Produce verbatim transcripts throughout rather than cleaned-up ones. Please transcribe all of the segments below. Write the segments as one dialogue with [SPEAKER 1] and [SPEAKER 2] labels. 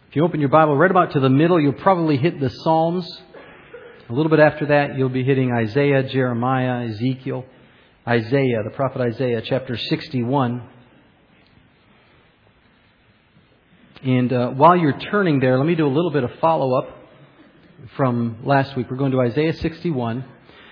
[SPEAKER 1] If you open your Bible right about to the middle, you'll probably hit the Psalms. A little bit after that, you'll be hitting Isaiah, Jeremiah, Ezekiel, Isaiah, the prophet Isaiah, chapter sixty-one. And uh, while you're turning there, let me do a little bit of follow-up from last week. We're going to Isaiah sixty-one.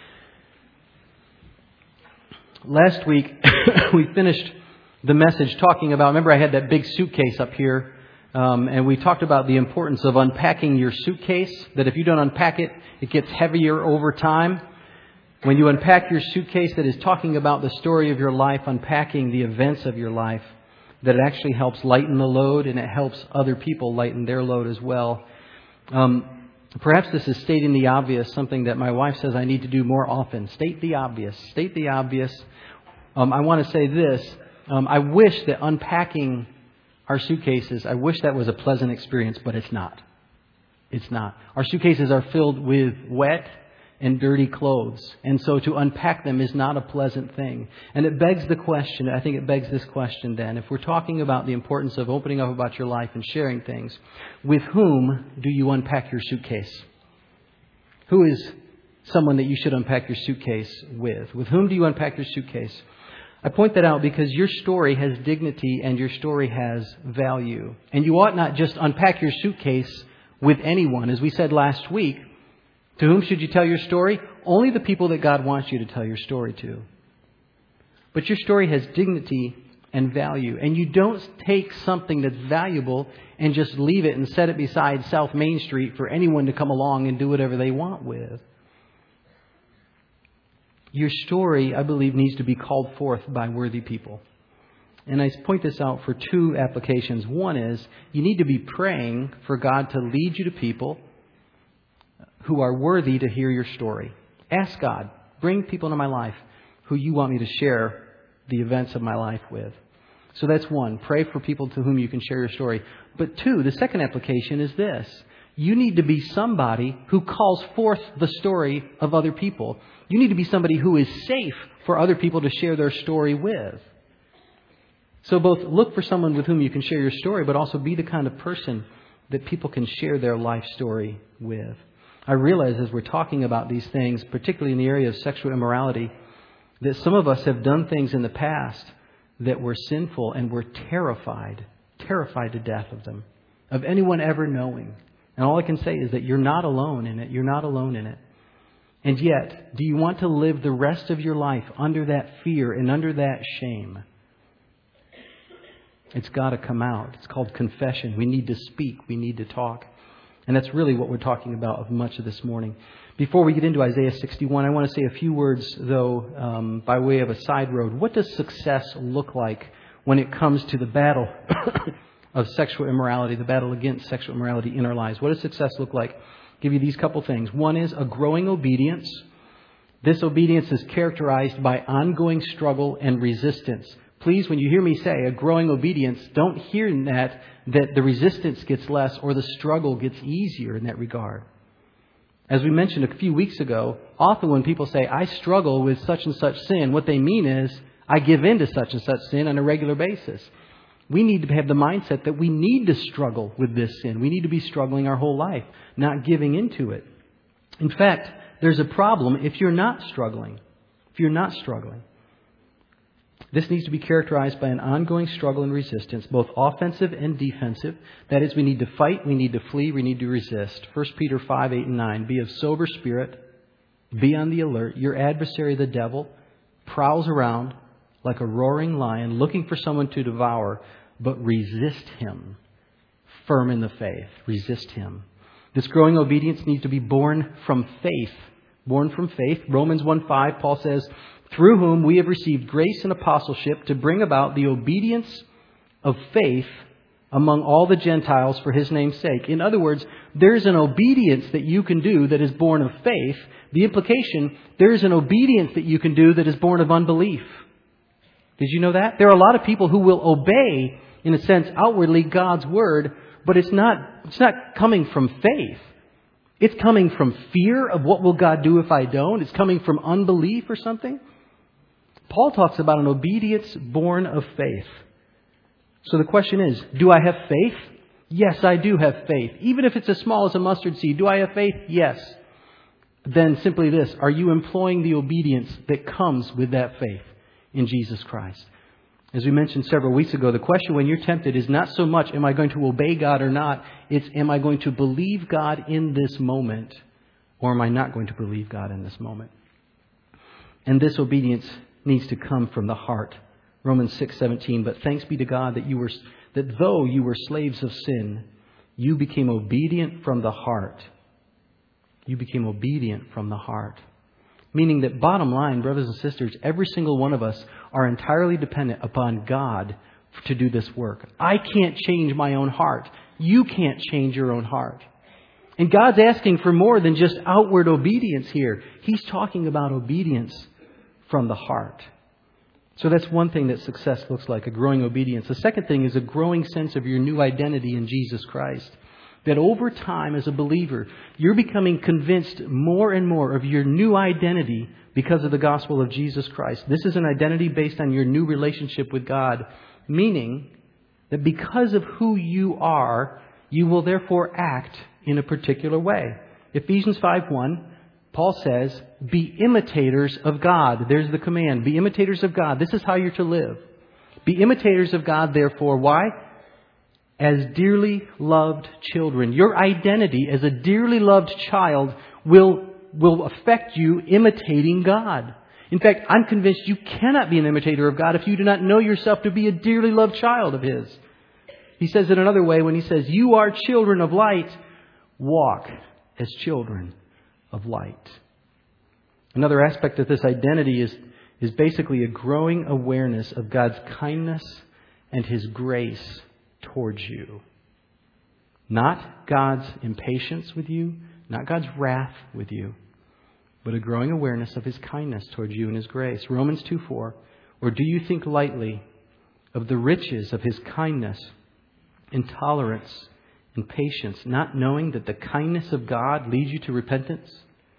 [SPEAKER 1] Last week, we finished the message talking about, remember I had that big suitcase up here, um, and we talked about the importance of unpacking your suitcase, that if you don't unpack it, it gets heavier over time. When you unpack your suitcase, that is talking about the story of your life, unpacking the events of your life, that it actually helps lighten the load, and it helps other people lighten their load as well. Um, perhaps this is stating the obvious, something that my wife says I need to do more often. State the obvious. State the obvious. Um, I want to say this. Um, I wish that unpacking our suitcases, I wish that was a pleasant experience, but it's not. It's not. Our suitcases are filled with wet and dirty clothes. And so to unpack them is not a pleasant thing. And it begs the question, I think it begs this question then, if we're talking about the importance of opening up about your life and sharing things, with whom do you unpack your suitcase? Who is someone that you should unpack your suitcase with? With whom do you unpack your suitcase? I point that out because your story has dignity and your story has value. And you ought not just unpack your suitcase with anyone. As we said last week, to whom should you tell your story? Only the people that God wants you to tell your story to. But your story has dignity and value. And you don't take something that's valuable and just leave it and set it beside South Main Street for anyone to come along and do whatever they want with. Your story, I believe, needs to be called forth by worthy people. And I point this out for two applications. One is, you need to be praying for God to lead you to people who are worthy to hear your story. Ask God, bring people into my life who you want me to share the events of my life with. So that's one. Pray for people to whom you can share your story. But two, the second application is this. You need to be somebody who calls forth the story of other people. You need to be somebody who is safe for other people to share their story with. So both look for someone with whom you can share your story, but also be the kind of person that people can share their life story with. I realize as we're talking about these things, particularly in the area of sexual immorality, that some of us have done things in the past that were sinful and we're terrified, terrified to death of them, of anyone ever knowing. And all I can say is that you're not alone in it. You're not alone in it. And yet, do you want to live the rest of your life under that fear and under that shame? It's got to come out. It's called confession. We need to speak. We need to talk. And that's really what we're talking about of much of this morning. Before we get into Isaiah sixty-one, I want to say a few words, though, um, by way of a side road. What does success look like when it comes to the battle of sexual immorality, the battle against sexual immorality in our lives? What does success look like? I'll give you these couple things. One is a growing obedience. This obedience is characterized by ongoing struggle and resistance. Please, when you hear me say a growing obedience, don't hear in that that the resistance gets less or the struggle gets easier in that regard. As we mentioned a few weeks ago, often when people say, I struggle with such and such sin, what they mean is, I give in to such and such sin on a regular basis. We need to have the mindset that we need to struggle with this sin. We need to be struggling our whole life, not giving into it. In fact, there's a problem if you're not struggling. If you're not struggling. This needs to be characterized by an ongoing struggle and resistance, both offensive and defensive. That is, we need to fight, we need to flee, we need to resist. First Peter five, eight, and nine. Be of sober spirit. Be on the alert. Your adversary, the devil, prowls around like a roaring lion, looking for someone to devour, but resist him. Firm in the faith. Resist him. This growing obedience needs to be born from faith. Born from faith. Romans one five, Paul says, through whom we have received grace and apostleship to bring about the obedience of faith among all the Gentiles for his name's sake. In other words, there's an obedience that you can do that is born of faith. The implication, there's an obedience that you can do that is born of unbelief. Did you know that? There are a lot of people who will obey, in a sense, outwardly God's word, but it's not, it's not coming from faith. It's coming from fear of what will God do if I don't. It's coming from unbelief or something. Paul talks about an obedience born of faith. So the question is, do I have faith? Yes, I do have faith. Even if it's as small as a mustard seed. Do I have faith? Yes. Then simply this, are you employing the obedience that comes with that faith in Jesus Christ? As we mentioned several weeks ago, the question when you're tempted is not so much, am I going to obey God or not? It's, am I going to believe God in this moment? Or am I not going to believe God in this moment? And this obedience needs to come from the heart. Romans six seventeen, but thanks be to God that you were, that though you were slaves of sin, you became obedient from the heart. You became obedient from the heart. Meaning that bottom line, brothers and sisters, every single one of us are entirely dependent upon God to do this work. I can't change my own heart. You can't change your own heart. And God's asking for more than just outward obedience here. He's talking about obedience from the heart. So that's one thing that success looks like, a growing obedience. The second thing is a growing sense of your new identity in Jesus Christ. That over time as a believer, you're becoming convinced more and more of your new identity because of the gospel of Jesus Christ. This is an identity based on your new relationship with God, meaning that because of who you are, you will therefore act in a particular way. Ephesians five one, Paul says, be imitators of God. There's the command. Be imitators of God. This is how you're to live. Be imitators of God, therefore. Why? As dearly loved children. Your identity as a dearly loved child will, will affect you imitating God. In fact, I'm convinced you cannot be an imitator of God if you do not know yourself to be a dearly loved child of His. He says it another way when he says, you are children of light, walk as children of light. Another aspect of this identity is, is basically a growing awareness of God's kindness and His grace towards you. Not God's impatience with you, not God's wrath with you, but a growing awareness of His kindness towards you and His grace. Romans two four, or do you think lightly of the riches of His kindness and tolerance and patience, not knowing that the kindness of God leads you to repentance?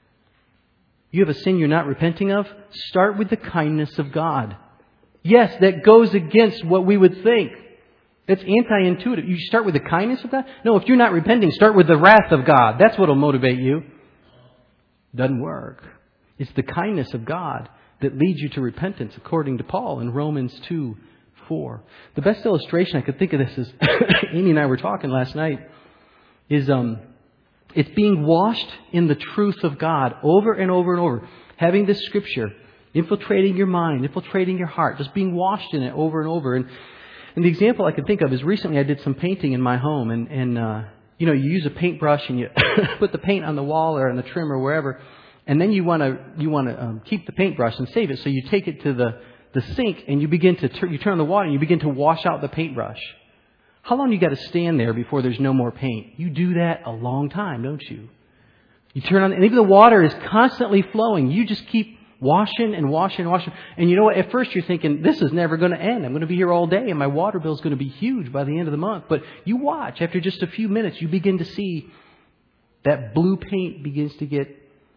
[SPEAKER 1] You have a sin you're not repenting of? Start with the kindness of God. Yes, that goes against what we would think. It's anti-intuitive. You start with the kindness of God? No, if you're not repenting, start with the wrath of God. That's what will motivate you. Doesn't work. It's the kindness of God that leads you to repentance, according to Paul in Romans two four. The best illustration I could think of this is, Amy and I were talking last night, is um, it's being washed in the truth of God over and over and over. Having this scripture infiltrating your mind, infiltrating your heart, just being washed in it over and over. And And the example I could think of is recently I did some painting in my home, and, and uh, you know, you use a paintbrush and you put the paint on the wall or on the trim or wherever, and then you want to you want to um, keep the paintbrush and save it. So you take it to the, the sink and you begin to tur- you turn on the water and you begin to wash out the paintbrush. How long you got to stand there before there's no more paint? You do that a long time, don't you? You turn on, and even the water is constantly flowing. You just keep washing and washing and washing. And you know what? At first you're thinking, this is never going to end. I'm going to be here all day and my water bill is going to be huge by the end of the month. But you watch. After just a few minutes, you begin to see that blue paint begins to get,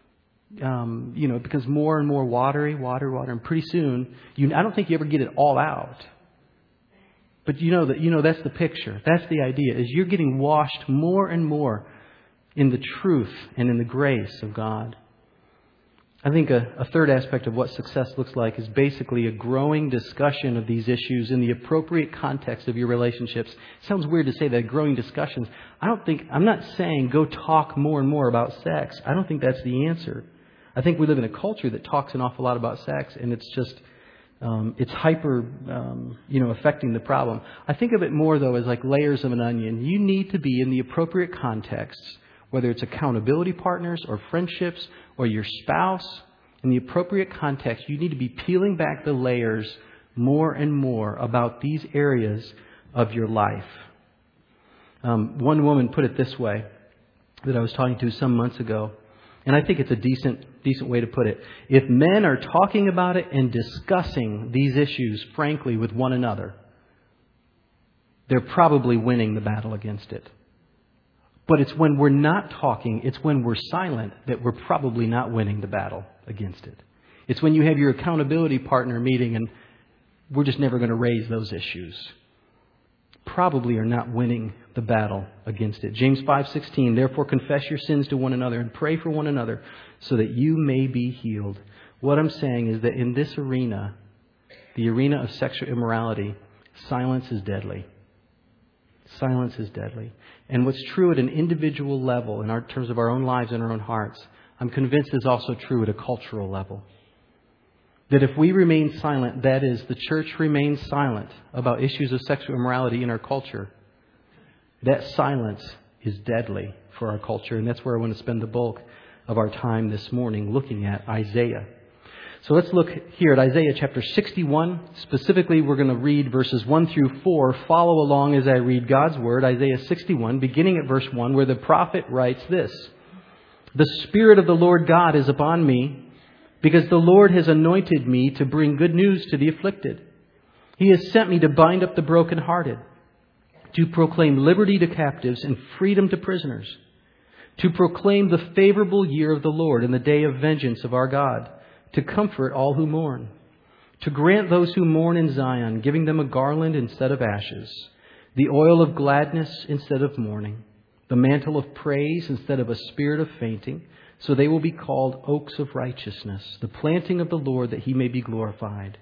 [SPEAKER 1] um, you know, it becomes more and more watery, water, water. And pretty soon, you, I don't think you ever get it all out. But you know that, you know, that's the picture. That's the idea, is you're getting washed more and more in the truth and in the grace of God. I think a, a third aspect of what success looks like is basically a growing discussion of these issues in the appropriate context of your relationships. It sounds weird to say that, growing discussions. I don't think, I'm not saying go talk more and more about sex. I don't think that's the answer. I think we live in a culture that talks an awful lot about sex, and it's just, um, it's hyper, um, you know, affecting the problem. I think of it more, though, as like layers of an onion. You need to be in the appropriate contexts, whether it's accountability partners or friendships or your spouse, in the appropriate context, you need to be peeling back the layers more and more about these areas of your life. Um, one woman put it this way that I was talking to some months ago, and I think it's a decent, decent way to put it. If men are talking about it and discussing these issues frankly with one another, they're probably winning the battle against it. But it's when we're not talking, it's when we're silent that we're probably not winning the battle against it. It's when you have your accountability partner meeting and we're just never going to raise those issues. Probably are not winning the battle against it. James five sixteen, therefore confess your sins to one another and pray for one another so that you may be healed. What I'm saying is that in this arena, the arena of sexual immorality, silence is deadly. Silence is deadly. And what's true at an individual level, in our terms of our own lives and our own hearts, I'm convinced is also true at a cultural level. That if we remain silent, that is, the church remains silent about issues of sexual immorality in our culture, that silence is deadly for our culture. And that's where I want to spend the bulk of our time this morning, looking at Isaiah. So let's look here at Isaiah chapter sixty-one. Specifically, we're going to read verses one through four. Follow along as I read God's Word, Isaiah sixty-one, beginning at verse one, where the prophet writes this. The Spirit of the Lord God is upon me, because the Lord has anointed me to bring good news to the afflicted. He has sent me to bind up the brokenhearted, to proclaim liberty to captives and freedom to prisoners, to proclaim the favorable year of the Lord and the day of vengeance of our God, to comfort all who mourn, to grant those who mourn in Zion, giving them a garland instead of ashes, the oil of gladness instead of mourning, the mantle of praise instead of a spirit of fainting, so they will be called oaks of righteousness, the planting of the Lord, that He may be glorified.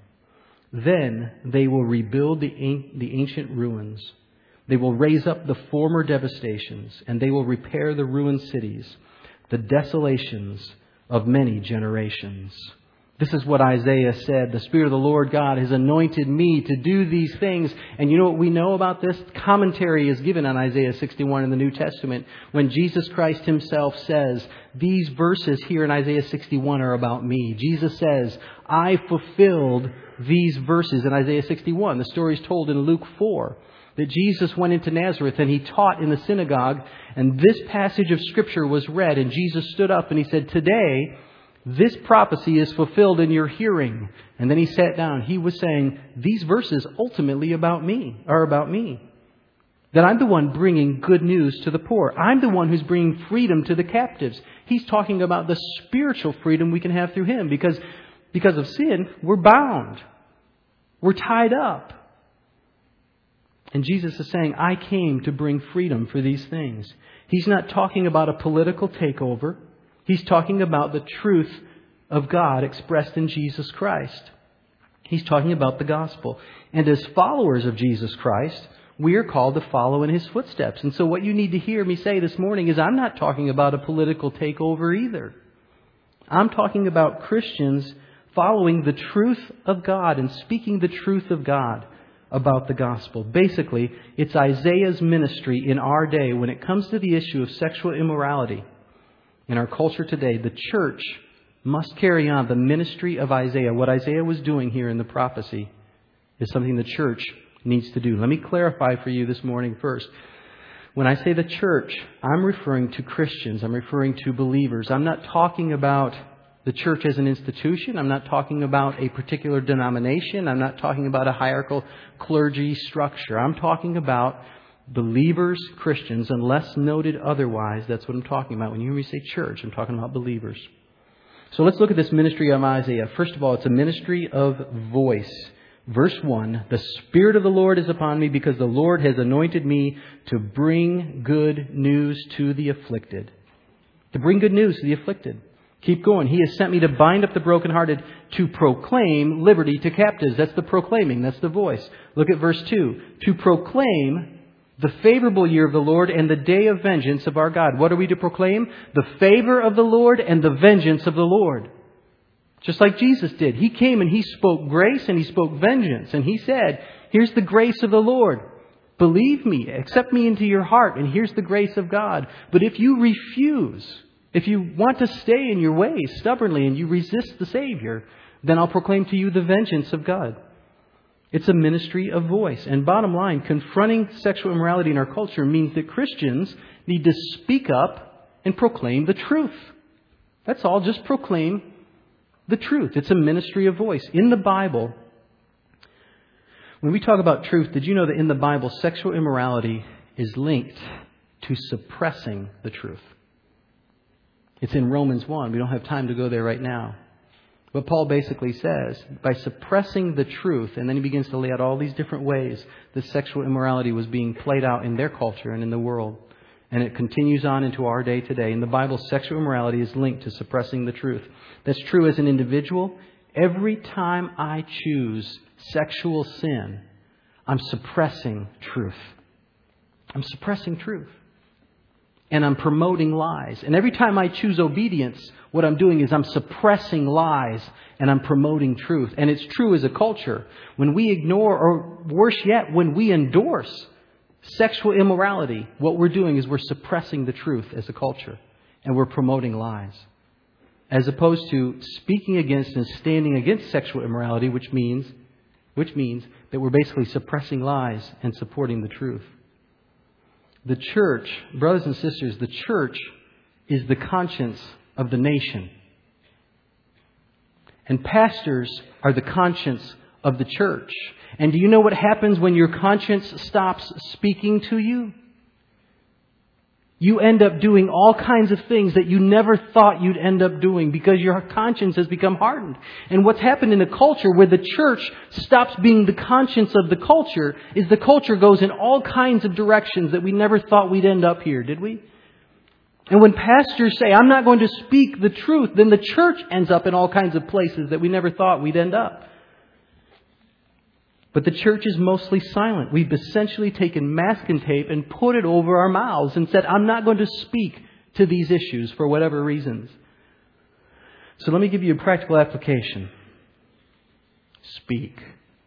[SPEAKER 1] Then they will rebuild the ancient ruins. They will raise up the former devastations, and they will repair the ruined cities, the desolations of many generations. This is what Isaiah said. The Spirit of the Lord God has anointed me to do these things. And you know what we know about this? Commentary is given on Isaiah sixty-one in the New Testament when Jesus Christ Himself says, these verses here in Isaiah sixty-one are about me. Jesus says, I fulfilled these verses in Isaiah sixty-one. The story is told in Luke four. That Jesus went into Nazareth and He taught in the synagogue, and this passage of Scripture was read, and Jesus stood up and He said, today, this prophecy is fulfilled in your hearing. And then He sat down. He was saying, these verses ultimately about me, are about me. That I'm the one bringing good news to the poor. I'm the one who's bringing freedom to the captives. He's talking about the spiritual freedom we can have through Him, because, because of sin, we're bound. We're tied up. And Jesus is saying, I came to bring freedom for these things. He's not talking about a political takeover. He's talking about the truth of God expressed in Jesus Christ. He's talking about the gospel. And as followers of Jesus Christ, we are called to follow in His footsteps. And so what you need to hear me say this morning is I'm not talking about a political takeover either. I'm talking about Christians following the truth of God and speaking the truth of God about the gospel. Basically, it's Isaiah's ministry in our day when it comes to the issue of sexual immorality. In our culture today, the church must carry on the ministry of Isaiah. What Isaiah was doing here in the prophecy is something the church needs to do. Let me clarify for you this morning first. When I say the church, I'm referring to Christians. I'm referring to believers. I'm not talking about the church as an institution. I'm not talking about a particular denomination. I'm not talking about a hierarchical clergy structure. I'm talking about believers, Christians, unless noted otherwise. That's what I'm talking about. When you hear me say church, I'm talking about believers. So let's look at this ministry of Isaiah. First of all, it's a ministry of voice. Verse one, the Spirit of the Lord is upon me because the Lord has anointed me to bring good news to the afflicted. To bring good news to the afflicted. Keep going. He has sent me to bind up the brokenhearted, to proclaim liberty to captives. That's the proclaiming. That's the voice. Look at verse two. To proclaim the favorable year of the Lord and the day of vengeance of our God. What are we to proclaim? The favor of the Lord and the vengeance of the Lord. Just like Jesus did. He came and He spoke grace and He spoke vengeance. And He said, here's the grace of the Lord. Believe me. Accept me into your heart. And here's the grace of God. But if you refuse, if you want to stay in your ways stubbornly and you resist the Savior, then I'll proclaim to you the vengeance of God. It's a ministry of voice. And bottom line, confronting sexual immorality in our culture means that Christians need to speak up and proclaim the truth. That's all. Just proclaim the truth. It's a ministry of voice. In the Bible, when we talk about truth, did you know that in the Bible, sexual immorality is linked to suppressing the truth? It's in Romans one. We don't have time to go there right now. But Paul basically says, by suppressing the truth, and then he begins to lay out all these different ways that sexual immorality was being played out in their culture and in the world. And it continues on into our day today. In the Bible, sexual immorality is linked to suppressing the truth. That's true as an individual. Every time I choose sexual sin, I'm suppressing truth. I'm suppressing truth. And I'm promoting lies. And every time I choose obedience, what I'm doing is I'm suppressing lies and I'm promoting truth. And it's true as a culture. When we ignore, or worse yet, when we endorse sexual immorality, what we're doing is we're suppressing the truth as a culture. And we're promoting lies. As opposed to speaking against and standing against sexual immorality, which means, which means that we're basically suppressing lies and supporting the truth. The church, brothers and sisters, the church is the conscience of the nation. And pastors are the conscience of the church. And do you know what happens when your conscience stops speaking to you? You end up doing all kinds of things that you never thought you'd end up doing because your conscience has become hardened. And what's happened in a culture where the church stops being the conscience of the culture is the culture goes in all kinds of directions that we never thought we'd end up here, did we? And when pastors say, I'm not going to speak the truth, then the church ends up in all kinds of places that we never thought we'd end up. But the church is mostly silent. We've essentially taken masking tape and put it over our mouths and said, I'm not going to speak to these issues for whatever reasons. So let me give you a practical application. Speak.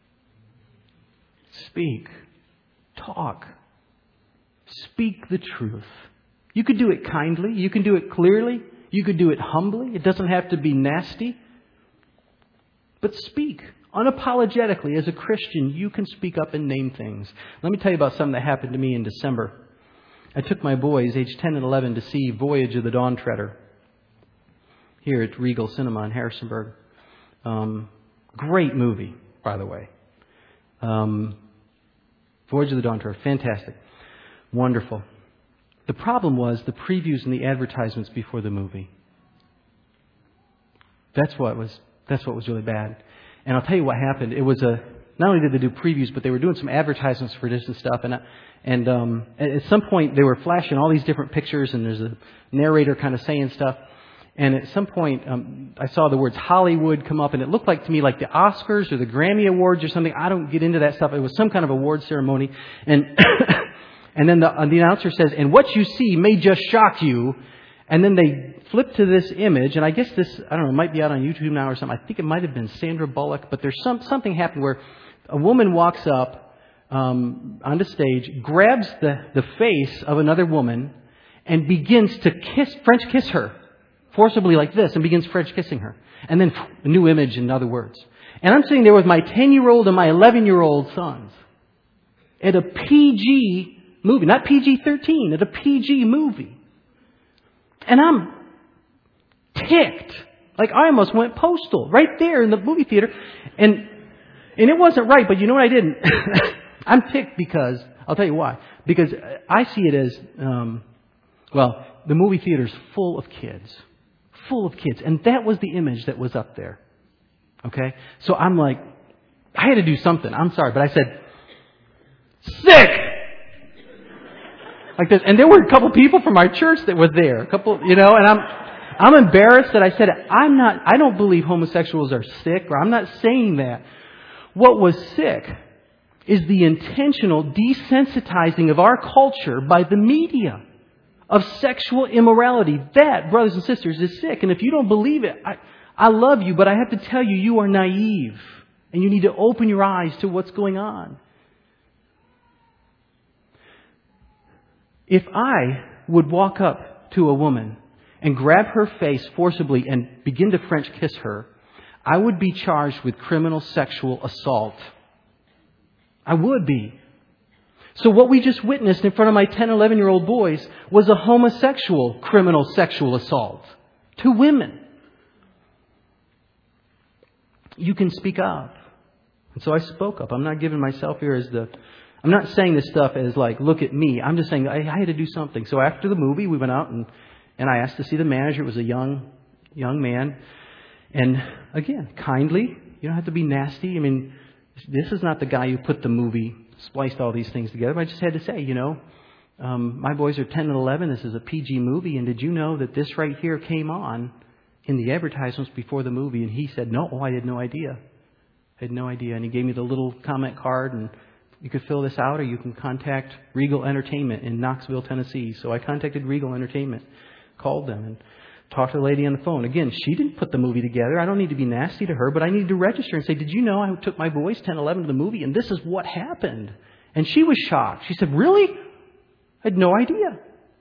[SPEAKER 1] Speak. Talk. Speak the truth. You could do it kindly. You can do it clearly. You could do it humbly. It doesn't have to be nasty. But speak. Unapologetically, as a Christian, you can speak up and name things. Let me tell you about something that happened to me in December. I took my boys, age ten and eleven, to see Voyage of the Dawn Treader here at Regal Cinema in Harrisonburg. Um, great movie, by the way. Um, Voyage of the Dawn Treader, fantastic, wonderful. The problem was the previews and the advertisements before the movie. That's what was. That's what was really bad. And I'll tell you what happened. It was a, not only did they do previews, but they were doing some advertisements for this and stuff. And, and um, at some point, they were flashing all these different pictures, and there's a narrator kind of saying stuff. And at some point, um, I saw the words Hollywood come up, and it looked like to me like the Oscars or the Grammy Awards or something. I don't get into that stuff. It was some kind of award ceremony. And and then the, uh, the announcer says, and what you see may just shock you. And then they flip to this image, and I guess this, I don't know, it might be out on YouTube now or something. I think it might have been Sandra Bullock, but there's some something happened where a woman walks up um, onto stage, grabs the, the face of another woman, and begins to kiss, French kiss her, forcibly like this, and begins French kissing her. And then a new image, in other words. And I'm sitting there with my ten-year-old and my eleven-year-old sons at a P G movie, not P G thirteen, at a P G movie. And I'm ticked. Like I almost went postal right there in the movie theater. And and it wasn't right, but you know what I didn't? I'm ticked because, I'll tell you why. Because I see it as, um, well, the movie theater's full of kids. Full of kids. And that was the image that was up there. Okay? So I'm like, I had to do something. I'm sorry, but I said, sick! Like this, and there were a couple people from our church that were there. A couple, you know, and I'm, I'm embarrassed that I said it. I'm not. I don't believe homosexuals are sick, or I'm not saying that. What was sick is the intentional desensitizing of our culture by the media of sexual immorality. That, brothers and sisters, is sick. And if you don't believe it, I, I love you, but I have to tell you, you are naive, and you need to open your eyes to what's going on. If I would walk up to a woman and grab her face forcibly and begin to French kiss her, I would be charged with criminal sexual assault. I would be. So what we just witnessed in front of my ten, eleven-year-old boys was a homosexual criminal sexual assault to women. You can speak up. And so I spoke up. I'm not giving myself here as the... I'm not saying this stuff as like, look at me. I'm just saying I, I had to do something. So after the movie, we went out and, and I asked to see the manager. It was a young, young man. And again, kindly. You don't have to be nasty. I mean, this is not the guy who put the movie, spliced all these things together. But I just had to say, you know, um, my boys are ten and eleven. This is a P G movie. And did you know that this right here came on in the advertisements before the movie? And he said, no, I had no idea. I had no idea. And he gave me the little comment card, and you could fill this out, or you can contact Regal Entertainment in Knoxville, Tennessee. So I contacted Regal Entertainment, called them, and talked to the lady on the phone. Again, she didn't put the movie together. I don't need to be nasty to her, but I need to register and say, did you know I took my boys ten, eleven to the movie, and this is what happened? And she was shocked. She said, really? I had no idea.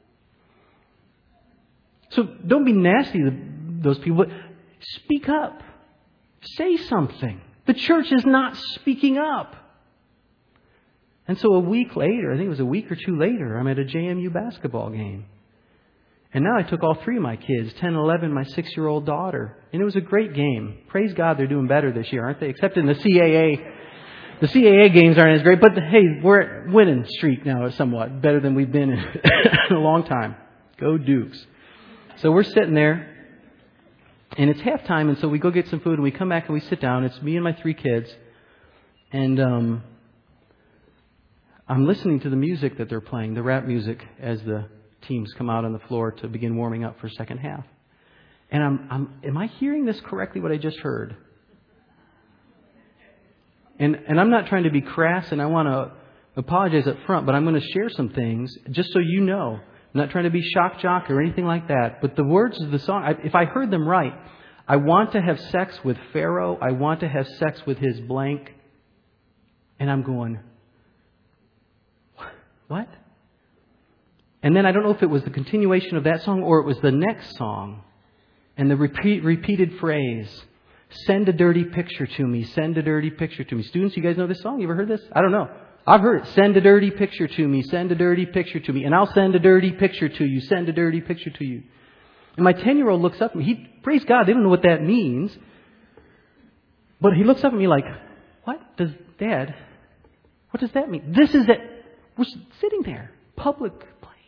[SPEAKER 1] So don't be nasty to those people, but speak up. Say something. The church is not speaking up. And so a week later, I think it was a week or two later, I'm at a J M U basketball game. And now I took all three of my kids, ten, eleven, my six-year-old daughter. And it was a great game. Praise God, they're doing better this year, aren't they? Except in the C A A. The C A A games aren't as great. But hey, we're at winning streak now somewhat. Better than we've been in, in a long time. Go Dukes. So we're sitting there. And it's halftime. And so we go get some food. And we come back and we sit down. It's me and my three kids. And um, I'm listening to the music that they're playing. The rap music as the teams come out on the floor to begin warming up for second half. And I'm, I'm, am I hearing this correctly, what I just heard? And, and I'm not trying to be crass, and I want to apologize up front, but I'm going to share some things just so you know. I'm not trying to be shock jock or anything like that. But the words of the song, I, if I heard them right, I want to have sex with Pharaoh. I want to have sex with his blank. And I'm going, what? And then I don't know if it was the continuation of that song or it was the next song. And the repeat, repeated phrase, send a dirty picture to me, send a dirty picture to me. Students, you guys know this song? You ever heard this? I don't know. I've heard it. Send a dirty picture to me, send a dirty picture to me. And I'll send a dirty picture to you, send a dirty picture to you. And my ten-year-old looks up at me. He, praise God, they don't know what that means. But he looks up at me like, what does, Dad, what does that mean? This is it. We're sitting there, public place.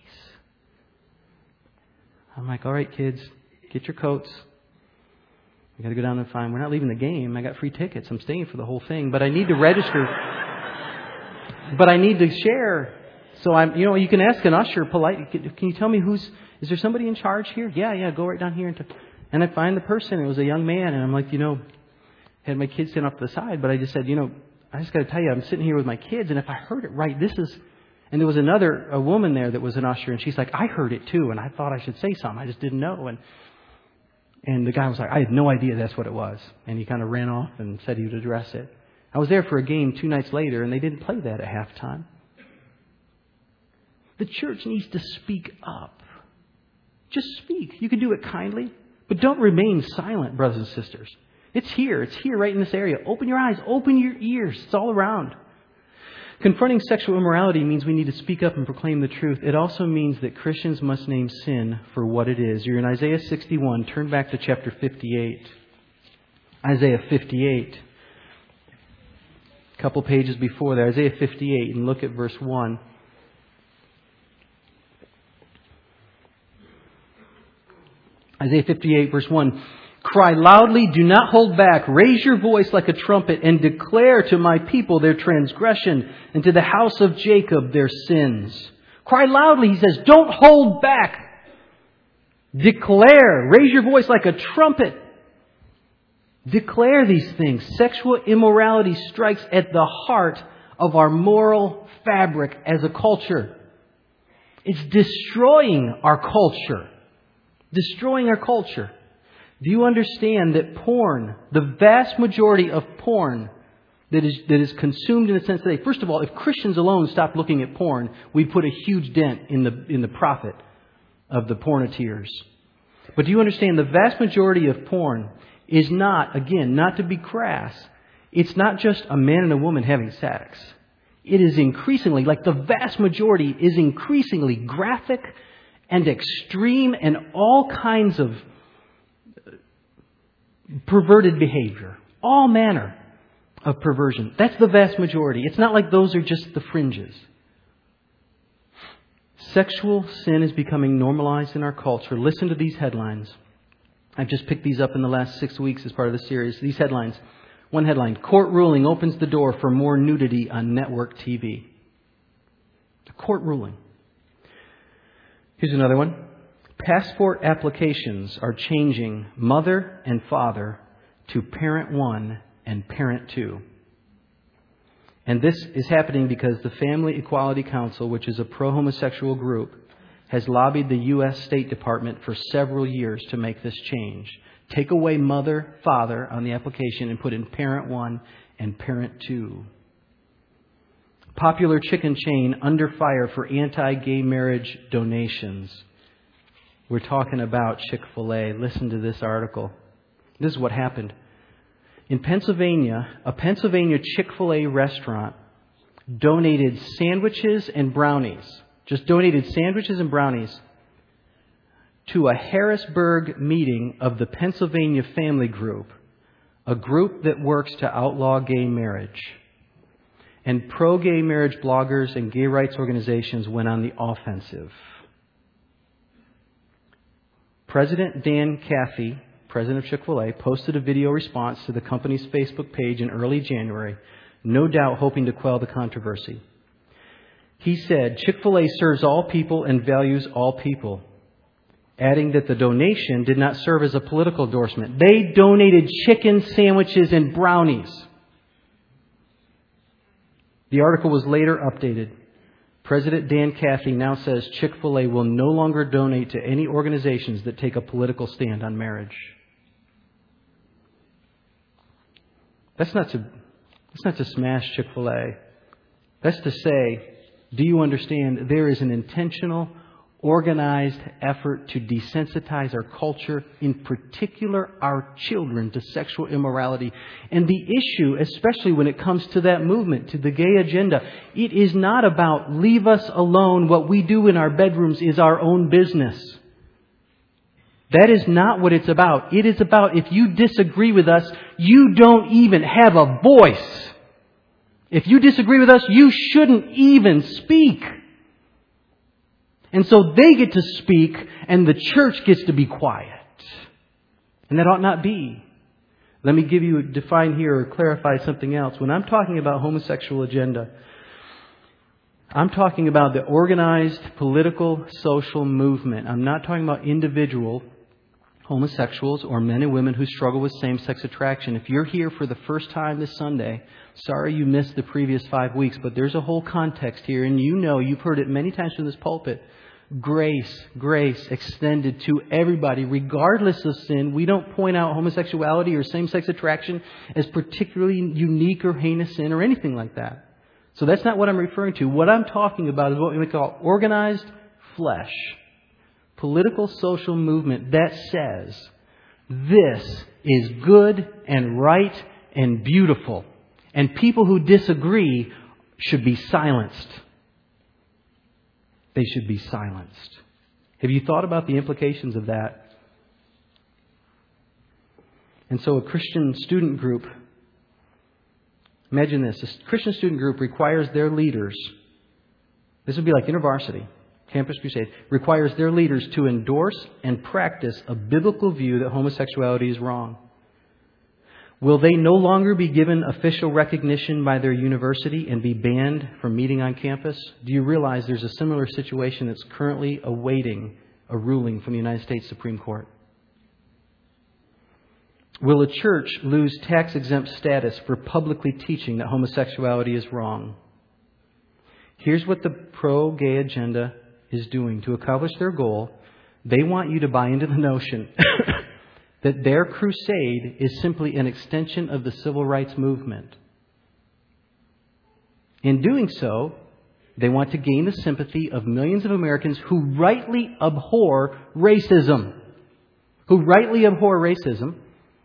[SPEAKER 1] I'm like, all right, kids, get your coats. We got to go down and find. We're not leaving the game. I got free tickets. I'm staying for the whole thing, but I need to register. But I need to share. So I'm, you know, you can ask an usher politely. Can you tell me who's? Is there somebody in charge here? Yeah, yeah. Go right down here and. T-. And I find the person. It was a young man, and I'm like, you know, had my kids stand off to the side, but I just said, you know, I just got to tell you, I'm sitting here with my kids, and if I heard it right, this is. And there was another, a woman there that was an usher, and she's like, I heard it too, and I thought I should say something. I just didn't know. And and the guy was like, I had no idea that's what it was. And he kind of ran off and said he would address it. I was there for a game two nights later, and they didn't play that at halftime. The church needs to speak up. Just speak. You can do it kindly, but don't remain silent, brothers and sisters. It's here. It's here right in this area. Open your eyes. Open your ears. It's all around. Confronting sexual immorality means we need to speak up and proclaim the truth. It also means that Christians must name sin for what it is. You're in Isaiah sixty-one. Turn back to chapter fifty-eight. Isaiah fifty-eight. A couple pages before there. Isaiah fifty-eight. And look at verse one. Isaiah fifty-eight, verse one. Cry loudly, do not hold back. Raise your voice like a trumpet and declare to my people their transgression and to the house of Jacob their sins. Cry loudly, he says, don't hold back. Declare. Raise your voice like a trumpet. Declare these things. Sexual immorality strikes at the heart of our moral fabric as a culture. It's destroying our culture. Destroying our culture. Do you understand that porn, the vast majority of porn that is that is consumed in the sense today, first of all, if Christians alone stopped looking at porn, we'd put a huge dent in the in the profit of the porneteers. But do you understand the vast majority of porn is not, again, not to be crass, it's not just a man and a woman having sex. It is increasingly, like the vast majority is increasingly graphic and extreme and all kinds of perverted behavior. All manner of perversion. That's the vast majority. It's not like those are just the fringes. Sexual sin is becoming normalized in our culture. Listen to these headlines. I've just picked these up in the last six weeks as part of the series. These headlines. One headline, court ruling opens the door for more nudity on network T V. A court ruling. Here's another one. Passport applications are changing mother and father to parent one and parent two. And this is happening because the Family Equality Council, which is a pro-homosexual group, has lobbied the U S State Department for several years to make this change. Take away mother, father on the application and put in parent one and parent two. Popular chicken chain under fire for anti-gay marriage donations. We're talking about Chick-fil-A. Listen to this article. This is what happened. In Pennsylvania, a Pennsylvania Chick-fil-A restaurant donated sandwiches and brownies. Just donated sandwiches and brownies to a Harrisburg meeting of the Pennsylvania Family Group, a group that works to outlaw gay marriage. And pro-gay marriage bloggers and gay rights organizations went on the offensive. President Dan Cathy, president of Chick-fil-A, posted a video response to the company's Facebook page in early January, no doubt hoping to quell the controversy. He said, Chick-fil-A serves all people and values all people, adding that the donation did not serve as a political endorsement. They donated chicken sandwiches and brownies. The article was later updated. President Dan Cathy now says Chick-fil-A will no longer donate to any organizations that take a political stand on marriage. That's not to, that's not to smash Chick-fil-A. That's to say, do you understand there is an intentional, organized effort to desensitize our culture, in particular our children, to sexual immorality. And the issue, especially when it comes to that movement, to the gay agenda, it is not about leave us alone. What we do in our bedrooms is our own business. That is not what it's about. It is about if you disagree with us, you don't even have a voice. If you disagree with us, you shouldn't even speak. And so they get to speak and the church gets to be quiet. And that ought not be. Let me give you, define here or clarify something else. When I'm talking about homosexual agenda, I'm talking about the organized political social movement. I'm not talking about individual homosexuals or men and women who struggle with same-sex attraction. If you're here for the first time this Sunday, sorry you missed the previous five weeks, but there's a whole context here, and you know, you've heard it many times from this pulpit. Grace, grace extended to everybody, regardless of sin. We don't point out homosexuality or same-sex attraction as particularly unique or heinous sin or anything like that. So that's not what I'm referring to. What I'm talking about is what we call organized flesh. Political social movement that says this is good and right and beautiful. And people who disagree should be silenced. They should be silenced. Have you thought about the implications of that? And so a Christian student group, imagine this, a Christian student group requires their leaders, this would be like InterVarsity, Campus Crusade, requires their leaders to endorse and practice a biblical view that homosexuality is wrong. Will they no longer be given official recognition by their university and be banned from meeting on campus? Do you realize there's a similar situation that's currently awaiting a ruling from the United States Supreme Court? Will a church lose tax-exempt status for publicly teaching that homosexuality is wrong? Here's what the pro-gay agenda is doing. To accomplish their goal, they want you to buy into the notion that their crusade is simply an extension of the civil rights movement. In doing so, they want to gain the sympathy of millions of Americans who rightly abhor racism. Who rightly abhor racism.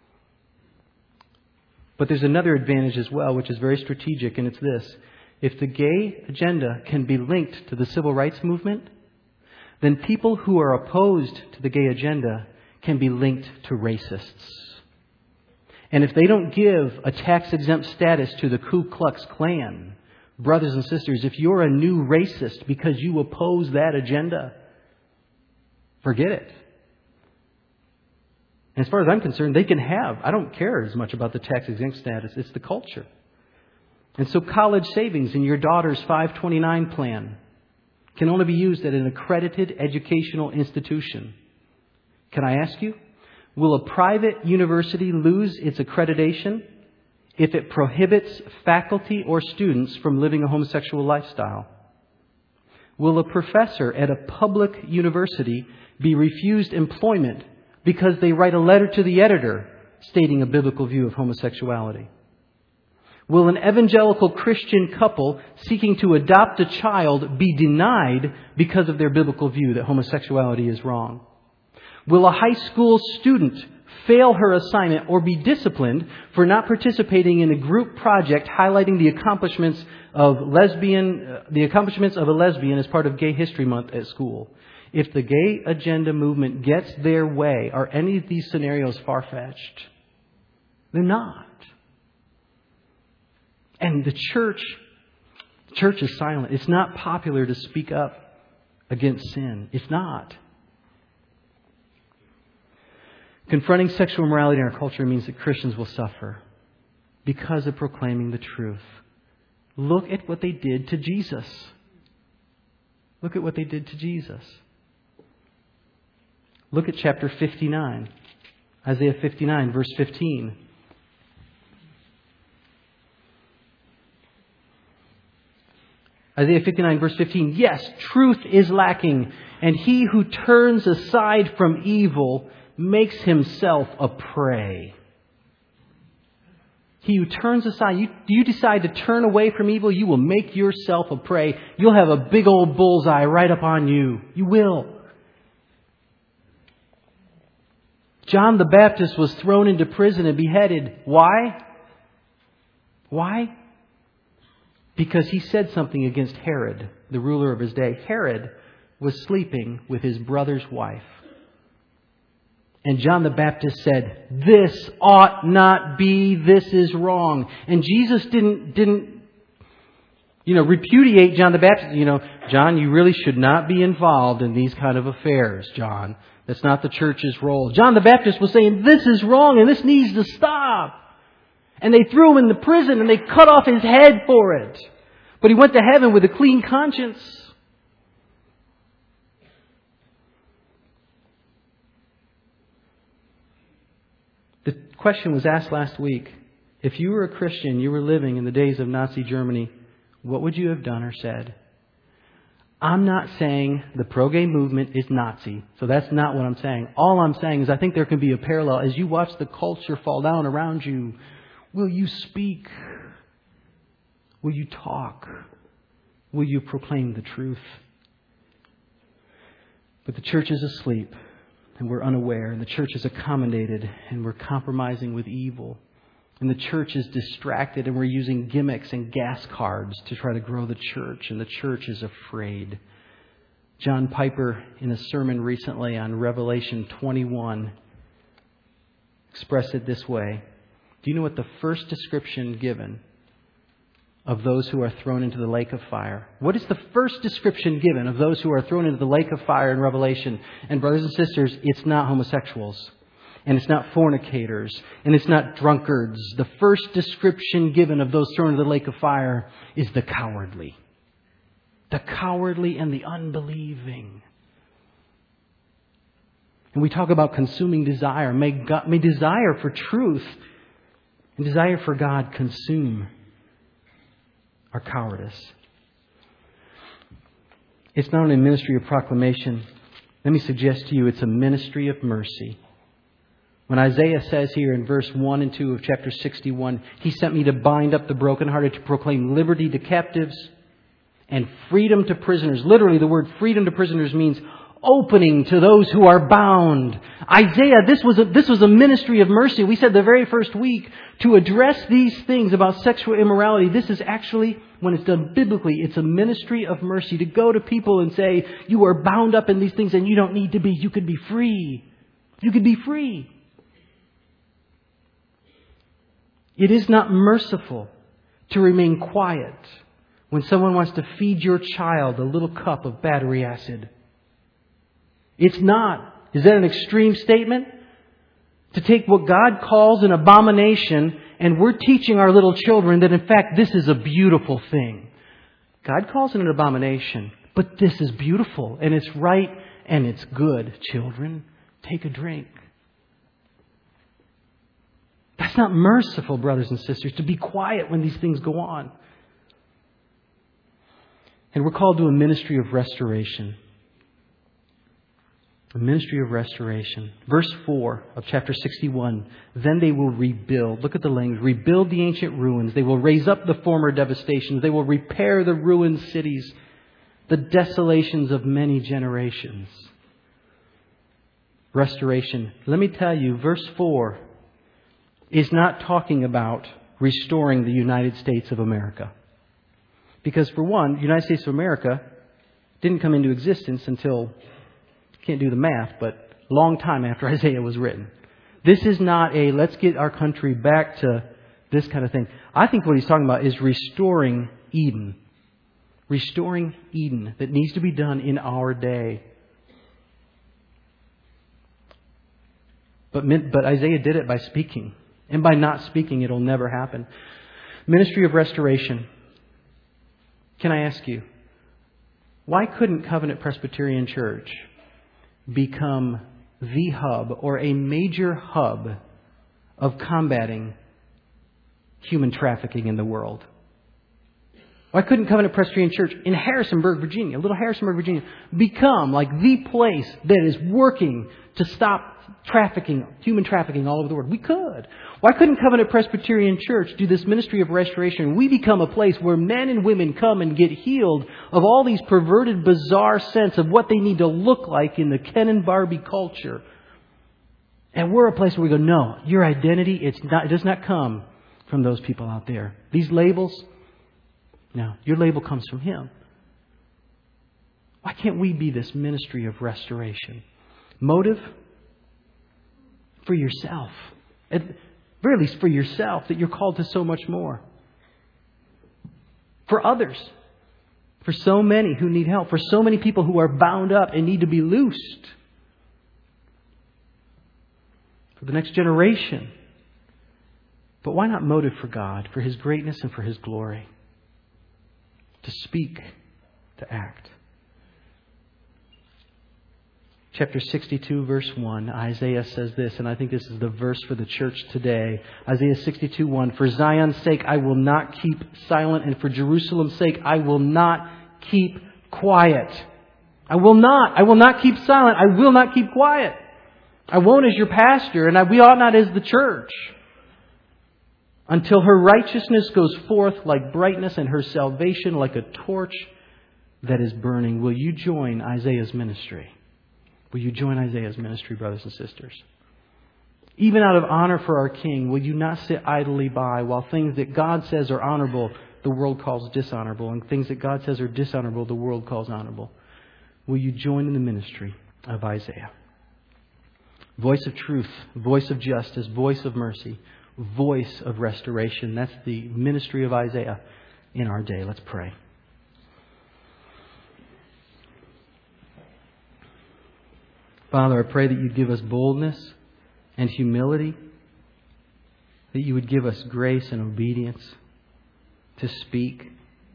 [SPEAKER 1] But there's another advantage as well, which is very strategic, and it's this. If the gay agenda can be linked to the civil rights movement, then people who are opposed to the gay agenda can be linked to racists. And if they don't give a tax-exempt status to the Ku Klux Klan, brothers and sisters, if you're a new racist because you oppose that agenda, forget it. And as far as I'm concerned, they can have. I don't care as much about the tax-exempt status. It's the culture. And so college savings in your daughter's five twenty-nine plan can only be used at an accredited educational institution. Can I ask you, will a private university lose its accreditation if it prohibits faculty or students from living a homosexual lifestyle? Will a professor at a public university be refused employment because they write a letter to the editor stating a biblical view of homosexuality? Will an evangelical Christian couple seeking to adopt a child be denied because of their biblical view that homosexuality is wrong? Will a high school student fail her assignment or be disciplined for not participating in a group project highlighting the accomplishments of lesbian, uh, the accomplishments of a lesbian as part of Gay History Month at school? If the gay agenda movement gets their way, are any of these scenarios far-fetched? They're not. And the church, the church is silent. It's not popular to speak up against sin. It's not. Confronting sexual immorality in our culture means that Christians will suffer because of proclaiming the truth. Look at what they did to Jesus. Look at what they did to Jesus. Look at chapter fifty-nine. Isaiah fifty-nine, verse fifteen. Isaiah fifty-nine, verse fifteen. Yes, truth is lacking, and he who turns aside from evil makes himself a prey. He who turns aside, you, you decide to turn away from evil, you will make yourself a prey. You'll have a big old bullseye right up on you. You will. John the Baptist was thrown into prison and beheaded. Why? Why? Because he said something against Herod, the ruler of his day. Herod was sleeping with his brother's wife. And John the Baptist said, this ought not be, this is wrong. And Jesus didn't, didn't, you know, repudiate John the Baptist. You know, John, you really should not be involved in these kind of affairs, John. That's not the church's role. John the Baptist was saying, this is wrong and this needs to stop. And they threw him in the prison and they cut off his head for it. But he went to heaven with a clean conscience. The question was asked last week. If you were a Christian, you were living in the days of Nazi Germany, what would you have done or said? I'm not saying the pro-gay movement is Nazi. So that's not what I'm saying. All I'm saying is I think there can be a parallel. As you watch the culture fall down around you, will you speak? Will you talk? Will you proclaim the truth? But the church is asleep and we're unaware. And the church is accommodated and we're compromising with evil. And the church is distracted and we're using gimmicks and gas cards to try to grow the church. And the church is afraid. John Piper, in a sermon recently on Revelation twenty-one, expressed it this way. Do you know what the first description given of those who are thrown into the lake of fire? What is the first description given of those who are thrown into the lake of fire in Revelation? And brothers and sisters, it's not homosexuals. And it's not fornicators. And it's not drunkards. The first description given of those thrown into the lake of fire is the cowardly. The cowardly and the unbelieving. And we talk about consuming desire. May God, may desire for truth and desire for God consume our cowardice. It's not only a ministry of proclamation. Let me suggest to you it's a ministry of mercy. When Isaiah says here in verse one and two of chapter sixty-one, He sent me to bind up the brokenhearted, to proclaim liberty to captives and freedom to prisoners. Literally, the word freedom to prisoners means opening to those who are bound. Isaiah, this was a, this was a ministry of mercy. We said the very first week to address these things about sexual immorality. This is actually, when it's done biblically, it's a ministry of mercy to go to people and say, you are bound up in these things and you don't need to be. You could be free. You could be free. It is not merciful to remain quiet when someone wants to feed your child a little cup of battery acid. It's not. Is that an extreme statement? To take what God calls an abomination, and we're teaching our little children that in fact this is a beautiful thing. God calls it an abomination, but this is beautiful and it's right and it's good. Children, take a drink. That's not merciful, brothers and sisters, to be quiet when these things go on. And we're called to a ministry of restoration. A ministry of restoration. Verse four of chapter sixty-one. Then they will rebuild. Look at the language. Rebuild the ancient ruins. They will raise up the former devastations. They will repair the ruined cities. The desolations of many generations. Restoration. Let me tell you, verse four is not talking about restoring the United States of America. Because for one, the United States of America didn't come into existence until, can't do the math, but a long time after Isaiah was written. This is not a let's get our country back to this kind of thing. I think what he's talking about is restoring Eden. Restoring Eden that needs to be done in our day. But, but Isaiah did it by speaking. And by not speaking, it'll never happen. Ministry of restoration. Can I ask you, why couldn't Covenant Presbyterian Church become the hub or a major hub of combating human trafficking in the world? Why couldn't Covenant Presbyterian Church in Harrisonburg, Virginia, little Harrisonburg, Virginia, become like the place that is working to stop trafficking, human trafficking all over the world? We could. Why couldn't Covenant Presbyterian Church do this ministry of restoration? We become a place where men and women come and get healed of all these perverted, bizarre sense of what they need to look like in the Ken and Barbie culture. And we're a place where we go, no, your identity, it's not, it does not come from those people out there. These labels, no, your label comes from Him. Why can't we be this ministry of restoration? Motive? For yourself. At very least for yourself, that you're called to so much more. For others. For so many who need help. For so many people who are bound up and need to be loosed. For the next generation. But why not motive for God? For His greatness and for His glory. To speak, to act. Chapter sixty-two, verse one, Isaiah says this, and I think this is the verse for the church today. Isaiah sixty-two, one, for Zion's sake I will not keep silent, and for Jerusalem's sake I will not keep quiet. I will not. I will not keep silent. I will not keep quiet. I won't as your pastor, and I, we ought not as the church. Until her righteousness goes forth like brightness and her salvation like a torch that is burning. Will you join Isaiah's ministry? Will you join Isaiah's ministry, brothers and sisters? Even out of honor for our King, will you not sit idly by while things that God says are honorable, the world calls dishonorable, and things that God says are dishonorable, the world calls honorable? Will you join in the ministry of Isaiah? Voice of truth, voice of justice, voice of mercy, voice of restoration. That's the ministry of Isaiah in our day. Let's pray. Father, I pray that you'd give us boldness and humility, that you would give us grace and obedience to speak.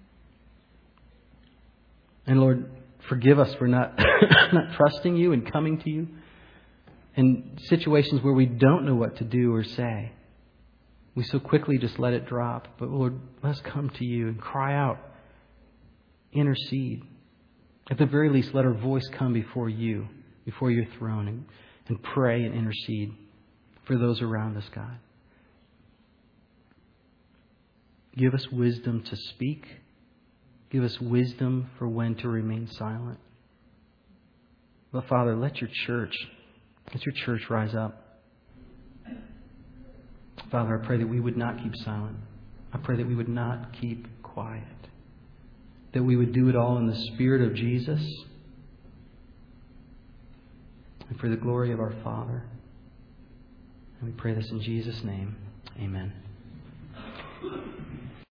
[SPEAKER 1] And Lord, forgive us for not, not trusting you and coming to you in situations where we don't know what to do or say. We so quickly just let it drop. But Lord, let's come to you and cry out, intercede. At the very least, let our voice come before you. Before your throne and, and pray and intercede for those around us, God. Give us wisdom to speak. Give us wisdom for when to remain silent. But Father, let your church, let your church rise up. Father, I pray that we would not keep silent. I pray that we would not keep quiet. That we would do it all in the Spirit of Jesus. And for the glory of our Father. And we pray this in Jesus' name. Amen.